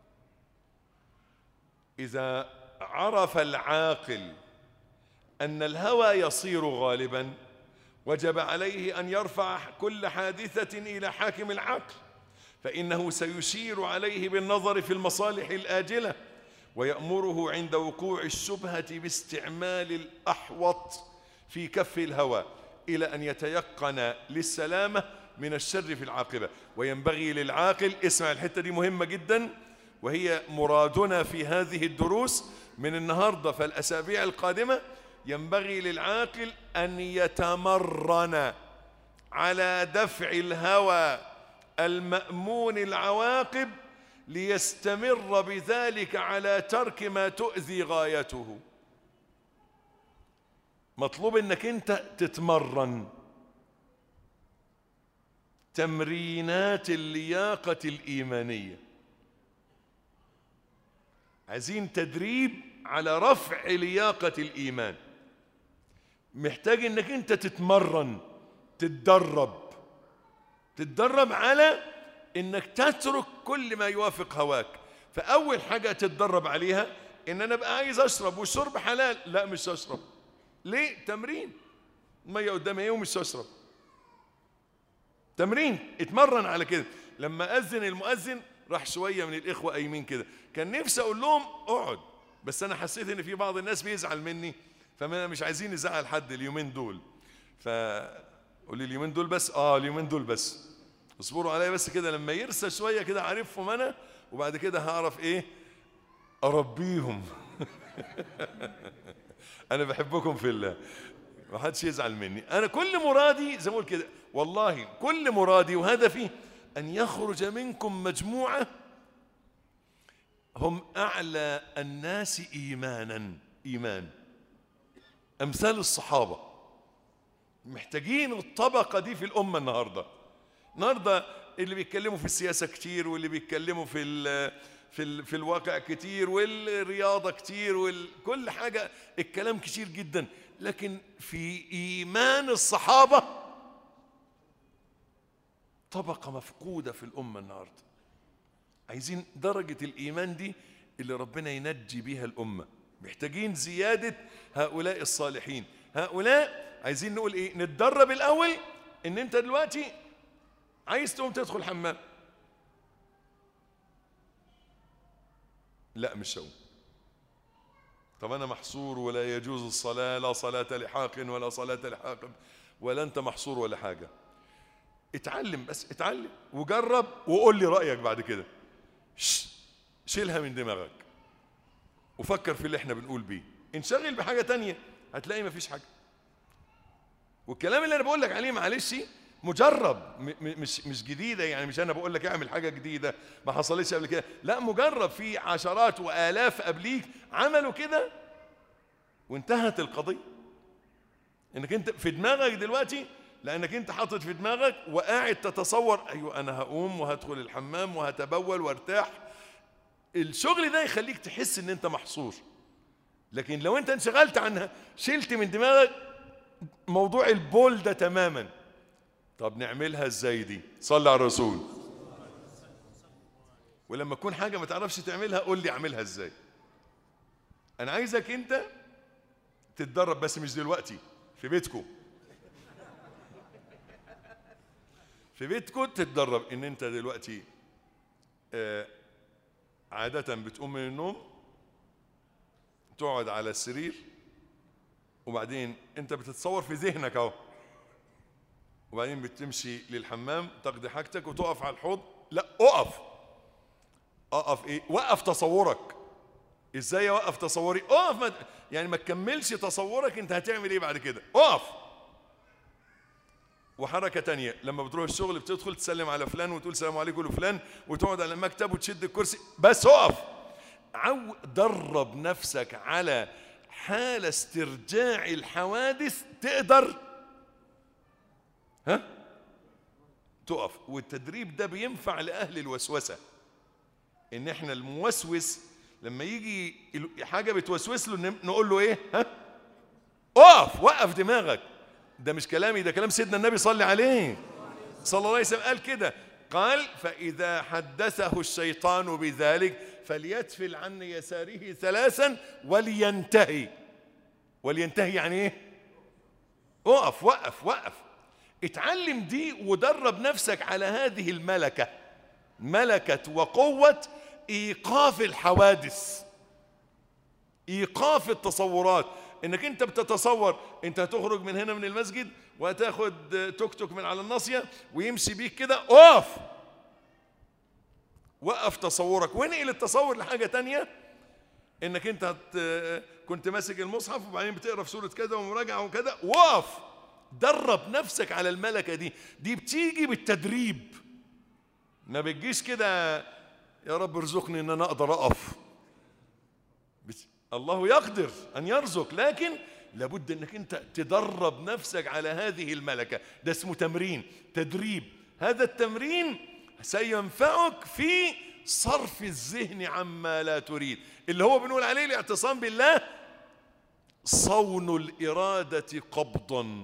إذا عرف العاقل أن الهوى يصير غالبا وجب عليه أن يرفع كل حادثة إلى حاكم العقل، فإنه سيشير عليه بالنظر في المصالح الآجلة، ويأمره عند وقوع الشبهة باستعمال الأحوط في كف الهوى إلى أن يتيقن للسلامة من الشر في العاقبة. وينبغي للعاقل، اسمع الحتة دي مهمة جدا، وهي مرادنا في هذه الدروس من النهاردة فالأسابيع القادمة، ينبغي للعاقل أن يتمرن على دفع الهوى المأمون العواقب ليستمر بذلك على ترك ما تؤذي غايته. مطلوب انك انت تتمرن تمرينات اللياقة الإيمانية. عايزين تدريب على رفع لياقة الإيمان. محتاج انك انت تتمرن، تتدرب تتدرب على انك تترك كل ما يوافق هواك. فاول حاجة تتدرب عليها ان انا بقى عايز اشرب، والشرب حلال، لا مش هشرب. ليه؟ تمرين. المية قدامي ايه ومش هشرب؟ تمرين. اتمرن على كده. لما اذن المؤذن راح شوية من الاخوة قايمين كده، كان نفسي اقول لهم اقعد، بس انا حسيت ان في بعض الناس بيزعل مني، فانا مش عايزين نزعل حد اليومين دول، فقول لي اليومين دول بس. اه اليومين دول بس، اصبروا عليا بس كده، لما يرسى شوية كده عارفهم انا، وبعد كده هعرف ايه اربيهم. انا بحبكم في الله، ما حدش يزعل مني. انا كل مرادي زي ما اقول كده، والله كل مرادي وهدفي ان يخرج منكم مجموعة هم اعلى الناس ايمانا، ايمان امثال الصحابة. محتاجين الطبقة دي في الامة النهاردة. النهاردة اللي بيتكلموا في السياسة كتير، واللي بيتكلموا في ال في ال في الواقع كتير، والرياضة كتير، وكل حاجة الكلام كتير جدا، لكن في إيمان الصحابة طبقة مفقودة في الأمة النهاردة. عايزين درجة الإيمان دي اللي ربنا ينجي بيها الأمة. محتاجين زيادة هؤلاء الصالحين. هؤلاء عايزين نقول إيه؟ نتدرب الأول إن أنت دلوقتي عايز تقوم تدخل حمام، لا مش هقوم. طب انا محصور ولا يجوز الصلاة، لا صلاة لحاق ولا صلاة لحاق، ولا انت محصور ولا حاجة. اتعلم بس، اتعلم وجرب وقول لي رأيك بعد كده. شيلها من دماغك وفكر في اللي احنا بنقول بيه، انشغل بحاجة تانية هتلاقي مفيش حاجة. والكلام اللي انا بقول لك عليه معلش مجرب، مش مش جديدة، يعني مش انا بقول لك اعمل حاجة جديدة ما حصلتش قبل كده، لا مجرب. في عشرات والاف قبليك عملوا كده وانتهت القضية. انك انت في دماغك دلوقتي، لانك انت حاطط في دماغك وقاعد تتصور ايوه انا هقوم وهدخل الحمام وهتبول وارتاح. الشغل ده يخليك تحس ان انت محصور. لكن لو انت انشغلت عنها، شلت من دماغك موضوع البول ده تماما. طب نعملها ازاي دي؟ صلي على الرسول. ولما تكون حاجة ما تعرفش تعملها قول لي اعملها ازاي. انا عايزك انت تتدرب، بس مش دلوقتي، في بيتكم. في بيتكم تتدرب ان انت دلوقتي آه عادة بتقوم من النوم تقعد على السرير، وبعدين انت بتتصور في ذهنك اهو، وبعدين بتمشي للحمام تقضي حاجتك وتقف على الحوض. لا اقف. اقف ايه؟ وقف تصورك. ازاي اوقف تصوري؟ اقف. ما يعني ما تكملش تصورك انت هتعمل ايه بعد كده. اقف. وحركة تانية، لما بتروح الشغل بتدخل تسلم على فلان وتقول السلام عليكم لفلان وتقعد على المكتب وتشد الكرسي، بس اقف. عو درب نفسك على حال استرجاع الحوادث، تقدر ها تقف. والتدريب ده بينفع لأهل الوسوسة، ان احنا الموسوس لما يجي حاجة بتوسوس له نقول له ايه؟ ها اقف. وقف دماغك. ده مش كلامي، ده كلام سيدنا النبي صلى عليه صلى الله عليه وسلم. قال كده، قال فإذا حدثه الشيطان بذلك فليتفل عن يساره ثلاثا ولينتهي. ولينتهي يعني ايه؟ اقف. وقف. وقف. اتعلم دي ودرب نفسك على هذه الملكة، ملكة وقوة ايقاف الحوادث، ايقاف التصورات. انك انت بتتصور انت هتخرج من هنا من المسجد وهتاخد توك توك من على الناصية ويمشي بيك كده. اقف. وقف تصورك وانقل التصور لحاجة تانية. انك انت كنت ماسك المصحف وبعدين بتقرا في سورة كذا ومراجعة وكذا. وقف. درب نفسك على الملكة دي. دي بتيجي بالتدريب، ما بتجيش كده يا رب ارزقني ان انا اقدر اقف. الله يقدر ان يرزق، لكن لابد انك انت تدرب نفسك على هذه الملكة. ده اسمه تمرين، تدريب. هذا التمرين سينفعك في صرف الذهن عما لا تريد، اللي هو بنقول عليه الاعتصام بالله، صون الإرادة قبضا.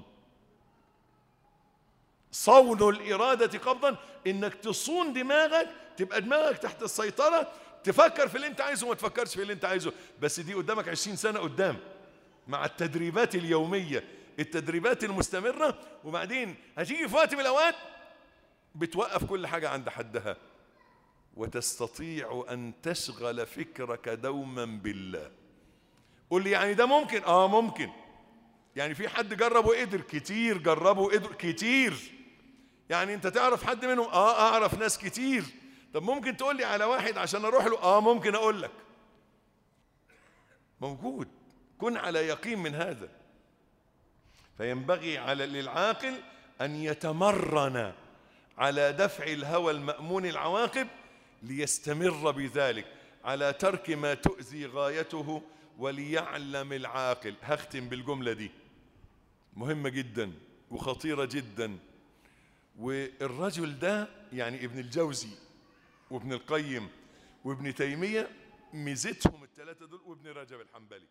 صون الإرادة قبضا، انك تصون دماغك، تبقى دماغك تحت السيطرة، تفكر في اللي انت عايزه وما تفكرش في اللي انت عايزه. بس دي قدامك عشرين سنة قدام، مع التدريبات اليومية، التدريبات المستمرة. وبعدين هتيجي في وقت من الأوقات بتوقف كل حاجة عند حدها، وتستطيع أن تشغل فكرك دوما بالله. قول لي يعني ده ممكن؟ آه ممكن. يعني في حد جرب وقدر؟ كتير جربوا وقدر كتير. يعني انت تعرف حد منهم؟ آه أعرف ناس كتير. طب ممكن تقول لي على واحد عشان أروح له؟ آه ممكن أقول لك، موجود. كن على يقين من هذا. فينبغي على للعاقل أن يتمرن على دفع الهوى المأمون العواقب ليستمر بذلك، على ترك ما تؤذي غايته. وليعلم العاقل، هختم بالجملة دي مهمة جدا وخطيرة جدا. والرجل ده يعني ابن الجوزي وابن القيم وابن تيمية، ميزتهم الثلاثة دول، وابن رجب الحنبلي،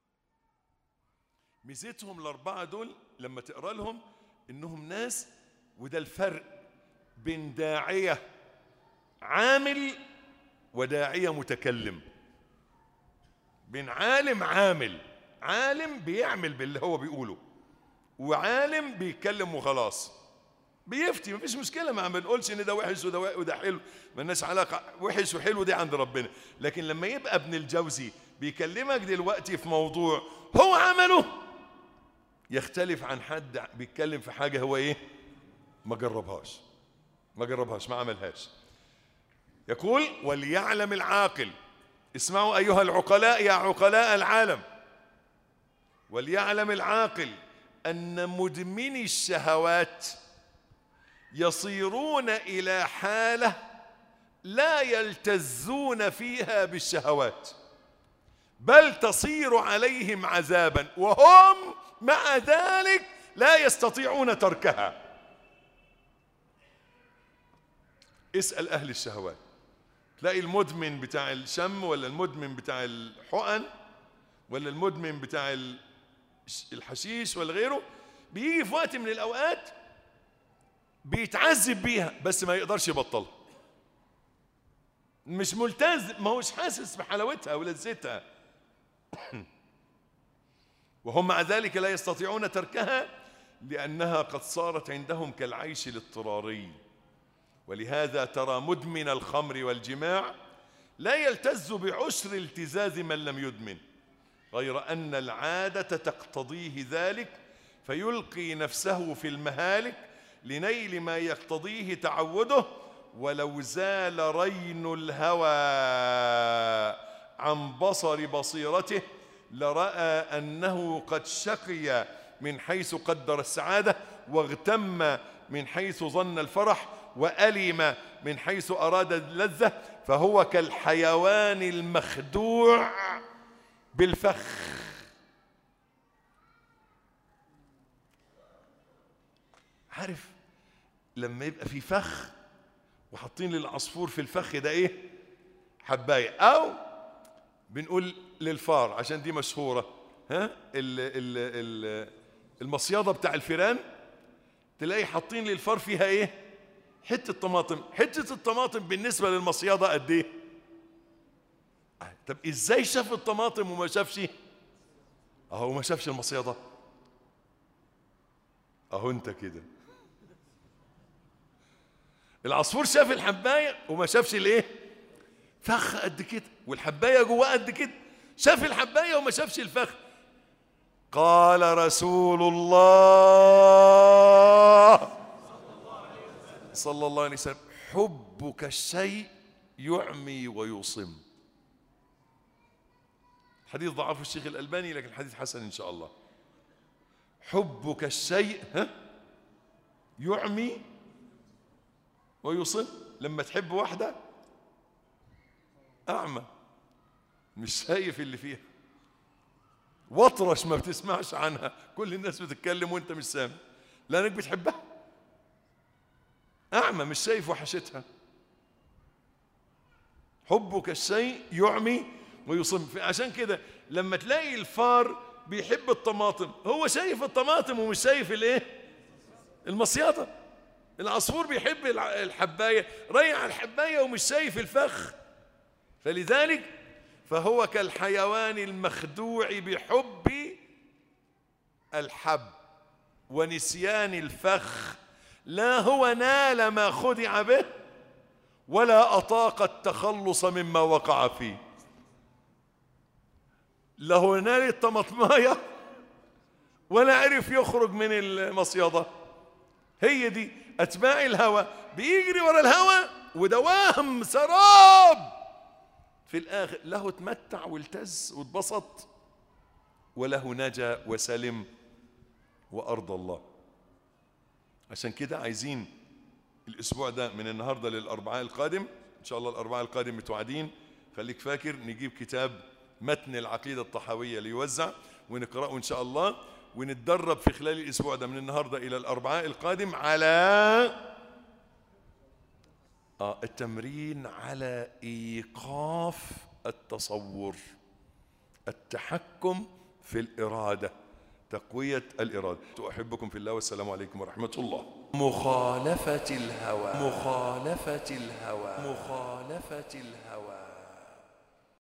ميزتهم الأربعة دول لما تقرأ لهم إنهم ناس، وده الفرق بين داعية عامل وداعية متكلم، بين عالم عامل، عالم بيعمل باللي هو بيقوله، وعالم بيتكلم وخلاص. بيفتي، مفيش مشكلة، ما بنقولش ان ده وحش وده وده حلو، مالناش علاقة، وحش وحلو دي عند ربنا. لكن لما يبقى ابن الجوزي بيكلمك دلوقتي في موضوع هو عمله يختلف عن حد بيتكلم في حاجة هو ايه؟ ما جربهاش ما جربهاش ما عملهاش. يقول وليعلم العاقل، اسمعوا أيها العقلاء يا عقلاء العالم، وليعلم العاقل أن مدمني الشهوات يصيرون إلى حالة لا يلتزون فيها بالشهوات، بل تصير عليهم عذابا وهم مع ذلك لا يستطيعون تركها. اسأل أهل الشهوات، تلاقي المدمن بتاع الشم ولا المدمن بتاع الحقن ولا المدمن بتاع الحشيش ولا غيره، بيجي في وقت من الأوقات بيتعذب بيها بس ما يقدرش يبطلها، مش ملتزم، ما هوش حاسس بحلاوتها ولذتها وهم مع ذلك لا يستطيعون تركها لأنها قد صارت عندهم كالعيش الاضطراري. ولهذا ترى مدمن الخمر والجماع لا يلتز بعشر التزاز من لم يدمن، غير أن العادة تقتضيه ذلك فيلقي نفسه في المهالك لنيل ما يقتضيه تعوده. ولو زال رين الهوى عن بصر بصيرته لرأى أنه قد شقي من حيث قدر السعادة، واغتم من حيث ظن الفرح، وألم من حيث أراد اللذة، فهو كالحيوان المخدوع بالفخ. عارف لما يبقى في فخ وحاطين للعصفور في الفخ ده ايه؟ حباية، او بنقول للفار عشان دي مشهورة، ها ال ال ال المصيادة بتاع الفيران تلاقي حاطين للفار فيها ايه؟ حتة طماطم. حتة الطماطم بالنسبة للمصيادة قد ايه؟ طب ازاي شاف الطماطم وما شافش؟ اهو ما شافش المصيادة، اهو انت كده. العصفور شاف الحباية وما شافش الايه؟ فخ قد كده، والحباية جواه قد كده. شاف الحباية وما شافش الفخ. قال رسول الله صلى الله عليه وسلم حبك الشيء يعمي ويصم. حديث ضعفه الشيخ الألباني لكن حديث حسن إن شاء الله. حبك الشيء ها يعمي ويصم. لما تحب واحدة أعمى مش شايف اللي فيها، واطرش ما بتسمعش عنها، كل الناس بتتكلم وانت مش سامع لأنك بتحبها. أعمى مش شايف وحشتها. حبك الشيء يعمي ويصم. عشان كده لما تلاقي الفار بيحب الطماطم هو شايف الطماطم ومش شايف الايه؟ المصيادة. العصفور بيحب الحباية ريع الحباية ومش شايف الفخ. فلذلك فهو كالحيوان المخدوع بحب الحب ونسيان الفخ، لا هو نال ما خدع به ولا أطاق التخلص مما وقع فيه. لا هو نال الطماطماية ولا عرف يخرج من المصيدة. هي دي أتباع الهوى، بيجري ورا الهوى وده وهم سراب. في الآخر له تمتع والتز واتبسط وله نجا وسلم وأرضى الله. عشان كده عايزين الأسبوع ده من النهاردة للأربعاء القادم إن شاء الله، الأربعاء القادم متوعدين، خليك فاكر نجيب كتاب متن العقيدة الطحاوية ليوزع ونقرأه إن شاء الله، ونتدرب في خلال الأسبوع ده من النهاردة إلى الأربعاء القادم على آه التمرين على إيقاف التصور، التحكم في الإرادة، تقوية الإرادة. أحبكم في الله والسلام عليكم ورحمة الله. مخالفة الهوى، مخالفة الهوى، مخالفة الهوى.